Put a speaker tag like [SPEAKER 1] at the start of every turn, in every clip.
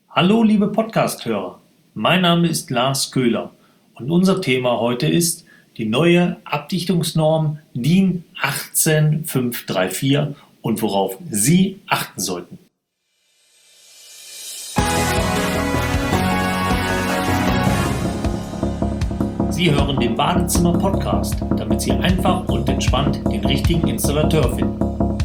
[SPEAKER 1] Hallo liebe Podcast-Hörer, mein Name ist Lars Köhler und unser Thema heute ist die neue Abdichtungsnorm DIN 18534 und worauf Sie achten sollten. Sie hören den Badezimmer-Podcast, damit Sie einfach und entspannt den richtigen Installateur finden.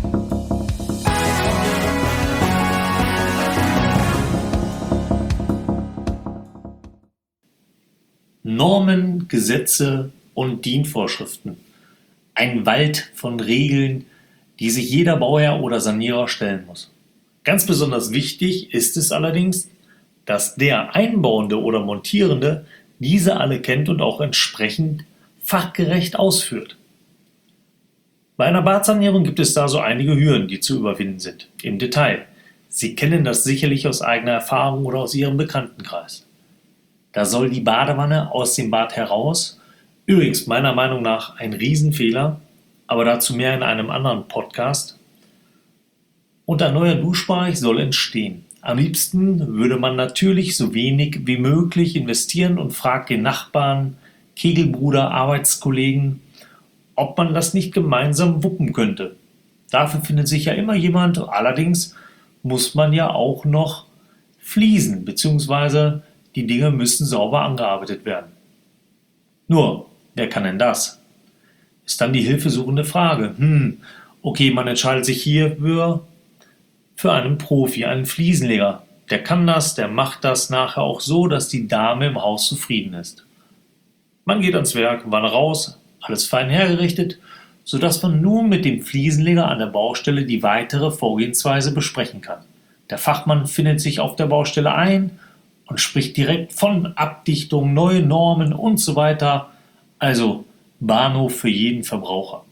[SPEAKER 1] Normen, Gesetze und DIN-Vorschriften. Ein Wald von Regeln, die sich jeder Bauherr oder Sanierer stellen muss. Ganz besonders wichtig ist es allerdings, dass der Einbauende oder Montierende diese alle kennt und auch entsprechend fachgerecht ausführt. Bei einer Badsanierung gibt es da so einige Hürden, die zu überwinden sind. Im Detail. Sie kennen das sicherlich aus eigener Erfahrung oder aus Ihrem Bekanntenkreis. Da soll die Badewanne aus dem Bad heraus. Übrigens meiner Meinung nach ein Riesenfehler, aber dazu mehr in einem anderen Podcast. Und ein neuer Duschbereich soll entstehen. Am liebsten würde man natürlich so wenig wie möglich investieren und fragt den Nachbarn, Kegelbruder, Arbeitskollegen, ob man das nicht gemeinsam wuppen könnte. Dafür findet sich ja immer jemand, allerdings muss man ja auch noch fließen, beziehungsweise die Dinge müssen sauber angearbeitet werden. Nur, wer kann denn das? Ist dann die hilfesuchende Frage. Okay, man entscheidet sich hier für einen Profi, einen Fliesenleger. Der kann das, der macht das nachher auch so, dass die Dame im Haus zufrieden ist. Man geht ans Werk, Wanne raus, alles fein hergerichtet, sodass man nun mit dem Fliesenleger an der Baustelle die weitere Vorgehensweise besprechen kann. Der Fachmann findet sich auf der Baustelle ein und spricht direkt von Abdichtung, neue Normen und so weiter. Also Bahnhof für jeden Verbraucher.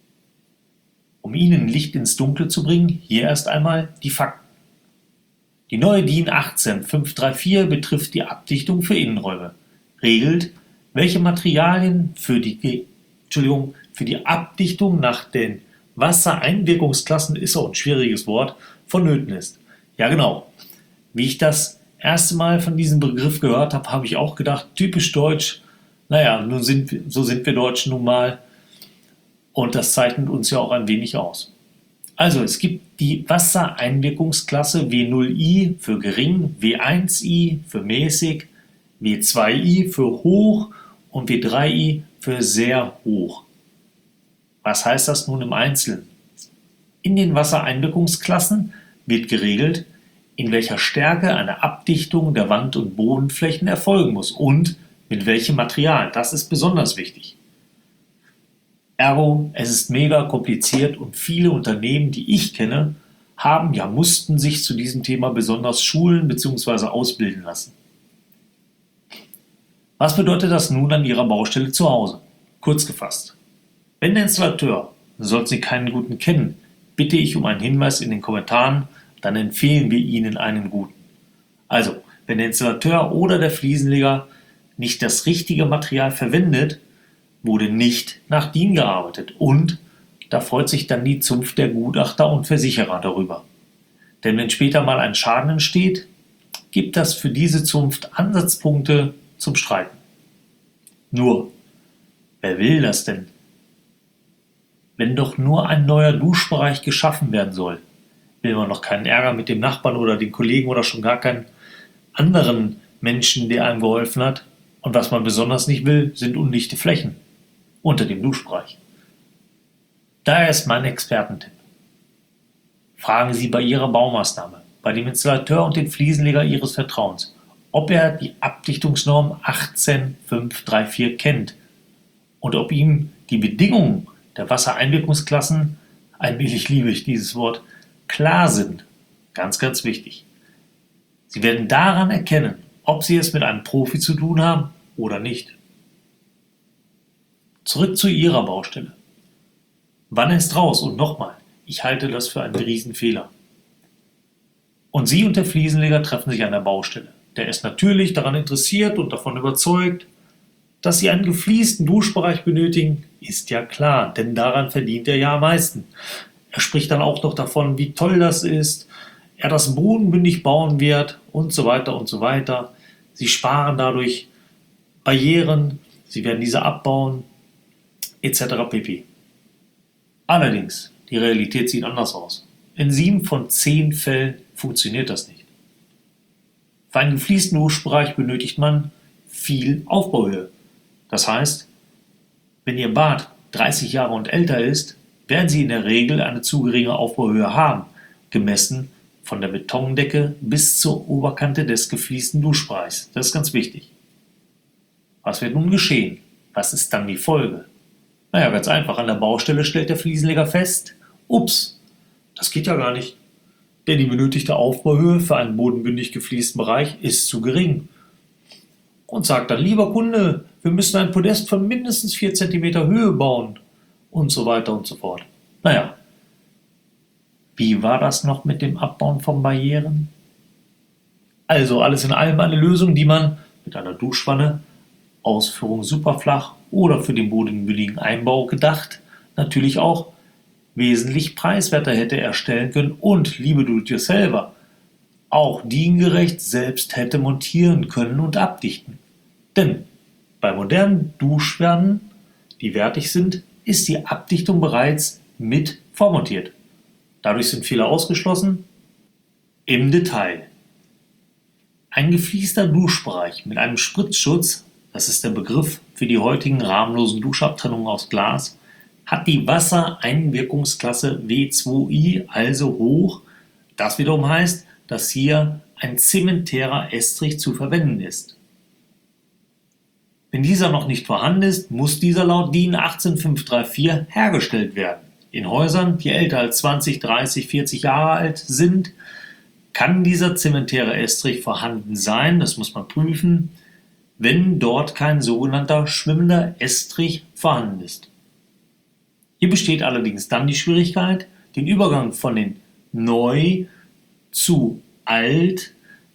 [SPEAKER 1] Um Ihnen Licht ins Dunkle zu bringen, hier erst einmal die Fakten. Die neue DIN 18534 betrifft die Abdichtung für Innenräume, regelt, welche Materialien für die Abdichtung nach den Wassereinwirkungsklassen, ist auch ein schwieriges Wort, vonnöten ist. Ja genau, wie ich das erste Mal von diesem Begriff gehört habe, habe ich auch gedacht, typisch deutsch, so sind wir Deutschen nun mal und das zeichnet uns ja auch ein wenig aus. Also es gibt die Wassereinwirkungsklasse W0i für gering, W1i für mäßig, W2i für hoch und W3i für sehr hoch. Was heißt das nun im Einzelnen? In den Wassereinwirkungsklassen wird geregelt, in welcher Stärke eine Abdichtung der Wand- und Bodenflächen erfolgen muss und mit welchem Material. Das ist besonders wichtig. Ergo, es ist mega kompliziert und viele Unternehmen, die ich kenne, mussten sich zu diesem Thema besonders schulen bzw. ausbilden lassen. Was bedeutet das nun an Ihrer Baustelle zu Hause? Kurz gefasst. Wenn der Installateur, sollten Sie keinen guten kennen, bitte ich um einen Hinweis in den Kommentaren, dann empfehlen wir Ihnen einen guten. Also, wenn der Installateur oder der Fliesenleger nicht das richtige Material verwendet, wurde nicht nach DIN gearbeitet und da freut sich dann die Zunft der Gutachter und Versicherer darüber. Denn wenn später mal ein Schaden entsteht, gibt das für diese Zunft Ansatzpunkte zum Streiten. Nur, wer will das denn? Wenn doch nur ein neuer Duschbereich geschaffen werden soll, will man noch keinen Ärger mit dem Nachbarn oder den Kollegen oder schon gar keinen anderen Menschen, der einem geholfen hat. Und was man besonders nicht will, sind undichte Flächen unter dem Duschbereich. Daher ist mein Expertentipp. Fragen Sie bei Ihrer Baumaßnahme, bei dem Installateur und dem Fliesenleger Ihres Vertrauens, ob er die Abdichtungsnorm 18534 kennt und ob ihm die Bedingungen der Wassereinwirkungsklassen, allmählich liebe ich dieses Wort, klar sind. Ganz, ganz wichtig. Sie werden daran erkennen, ob Sie es mit einem Profi zu tun haben oder nicht. Zurück zu Ihrer Baustelle. Wanne ist raus und nochmal, ich halte das für einen Riesenfehler. Und Sie und der Fliesenleger treffen sich an der Baustelle. Der ist natürlich daran interessiert und davon überzeugt, dass Sie einen gefliesten Duschbereich benötigen, ist ja klar, denn daran verdient er ja am meisten. Er spricht dann auch noch davon, wie toll das ist, er das bodenbündig bauen wird und so weiter und so weiter. Sie sparen dadurch Barrieren, sie werden diese abbauen, etc. pp. Allerdings, die Realität sieht anders aus. In 7 von 10 Fällen funktioniert das nicht. Für einen gefliesten Duschbereich benötigt man viel Aufbauhöhe. Das heißt, wenn Ihr Bad 30 Jahre und älter ist, werden Sie in der Regel eine zu geringe Aufbauhöhe haben, gemessen von der Betondecke bis zur Oberkante des gefliesten Duschbereichs. Das ist ganz wichtig. Was wird nun geschehen? Was ist dann die Folge? Naja, ganz einfach. An der Baustelle stellt der Fliesenleger fest, ups, das geht ja gar nicht. Denn die benötigte Aufbauhöhe für einen bodenbündig gefliesten Bereich ist zu gering. Und sagt dann, lieber Kunde, wir müssen ein Podest von mindestens 4 cm Höhe bauen. Und so weiter und so fort. Naja, wie war das noch mit dem Abbauen von Barrieren? Also alles in allem eine Lösung, die man mit einer Duschwanne, Ausführung superflach oder für den bodenbündigen Einbau gedacht, natürlich auch wesentlich preiswerter hätte erstellen können und, liebe Do-it-yourselfer, auch diengerecht selbst hätte montieren können und abdichten. Denn bei modernen Duschwannen, die wertig sind, ist die Abdichtung bereits mit vormontiert. Dadurch sind Fehler ausgeschlossen. Im Detail. Ein gefliester Duschbereich mit einem Spritzschutz, das ist der Begriff für die heutigen rahmenlosen Duschabtrennungen aus Glas, hat die Wassereinwirkungsklasse W2I, also hoch. Das wiederum heißt, dass hier ein zementärer Estrich zu verwenden ist. Wenn dieser noch nicht vorhanden ist, muss dieser laut DIN 18534 hergestellt werden. In Häusern, die älter als 20, 30, 40 Jahre alt sind, kann dieser zementäre Estrich vorhanden sein, das muss man prüfen, wenn dort kein sogenannter schwimmender Estrich vorhanden ist. Hier besteht allerdings dann die Schwierigkeit, den Übergang von den neu zu alt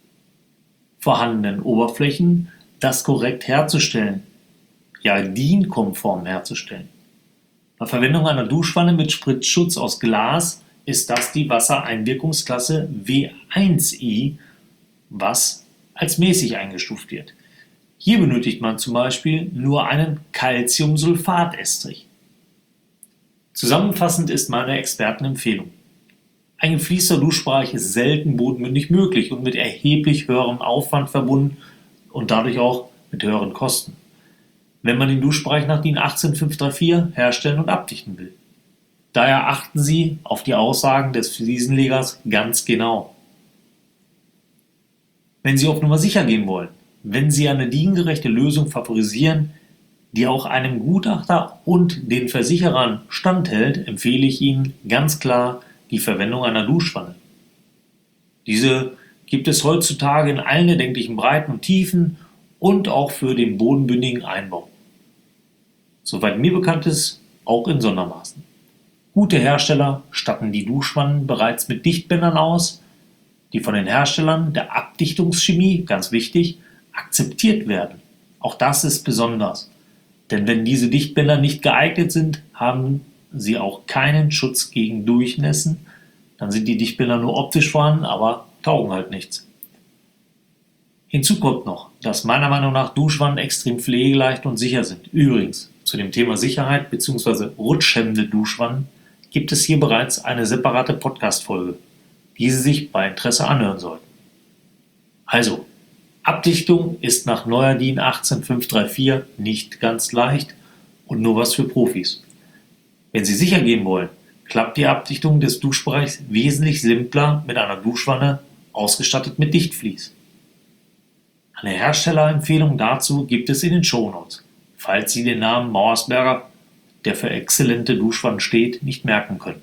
[SPEAKER 1] vorhandenen Oberflächen das korrekt herzustellen, ja DIN-konform herzustellen. Bei Verwendung einer Duschwanne mit Spritzschutz aus Glas ist das die Wassereinwirkungsklasse W1I, was als mäßig eingestuft wird. Hier benötigt man zum Beispiel nur einen Calciumsulfat-Estrich. Zusammenfassend ist meine Expertenempfehlung: Ein gefliester Duschbereich ist selten bodenbündig möglich und mit erheblich höherem Aufwand verbunden und dadurch auch mit höheren Kosten, wenn man den Duschbereich nach DIN 18534 herstellen und abdichten will. Daher achten Sie auf die Aussagen des Fliesenlegers ganz genau. Wenn Sie auf Nummer sicher gehen wollen, wenn Sie eine diengerechte Lösung favorisieren, die auch einem Gutachter und den Versicherern standhält, empfehle ich Ihnen ganz klar die Verwendung einer Duschwanne. Diese gibt es heutzutage in allen erdenklichen Breiten und Tiefen und auch für den bodenbündigen Einbau. Soweit mir bekannt ist, auch in Sondermaßen. Gute Hersteller statten die Duschwannen bereits mit Dichtbändern aus, die von den Herstellern der Abdichtungschemie, ganz wichtig, akzeptiert werden. Auch das ist besonders, denn wenn diese Dichtbänder nicht geeignet sind, haben sie auch keinen Schutz gegen Durchnässen, dann sind die Dichtbänder nur optisch vorhanden, aber taugen halt nichts. Hinzu kommt noch, dass meiner Meinung nach Duschwannen extrem pflegeleicht und sicher sind. Übrigens, zu dem Thema Sicherheit bzw. rutschhemmende Duschwannen gibt es hier bereits eine separate Podcast-Folge, die Sie sich bei Interesse anhören sollten. Also, Abdichtung ist nach neuer DIN 18534 nicht ganz leicht und nur was für Profis. Wenn Sie sicher gehen wollen, klappt die Abdichtung des Duschbereichs wesentlich simpler mit einer Duschwanne, ausgestattet mit Dichtvlies. Eine Herstellerempfehlung dazu gibt es in den Shownotes, falls Sie den Namen Mauersberger, der für exzellente Duschwannen steht, nicht merken können.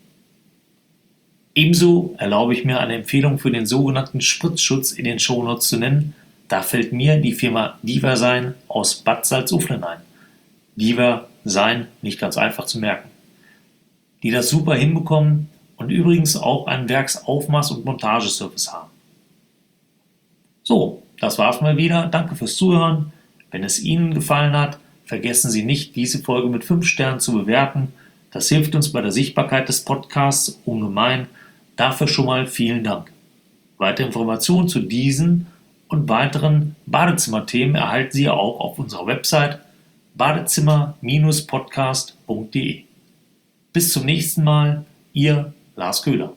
[SPEAKER 1] Ebenso erlaube ich mir eine Empfehlung für den sogenannten Spritzschutz in den Shownotes zu nennen. Da fällt mir die Firma Diversign aus Bad Salzuflen ein. Diversign, nicht ganz einfach zu merken. Die das super hinbekommen und übrigens auch einen Werksaufmaß- und Montageservice haben. So, das war's mal wieder. Danke fürs Zuhören. Wenn es Ihnen gefallen hat, vergessen Sie nicht, diese Folge mit 5 Sternen zu bewerten. Das hilft uns bei der Sichtbarkeit des Podcasts ungemein. Dafür schon mal vielen Dank. Weitere Informationen zu diesen und weiteren Badezimmerthemen erhalten Sie auch auf unserer Website badezimmer-podcast.de. Bis zum nächsten Mal, Ihr Lars Köhler.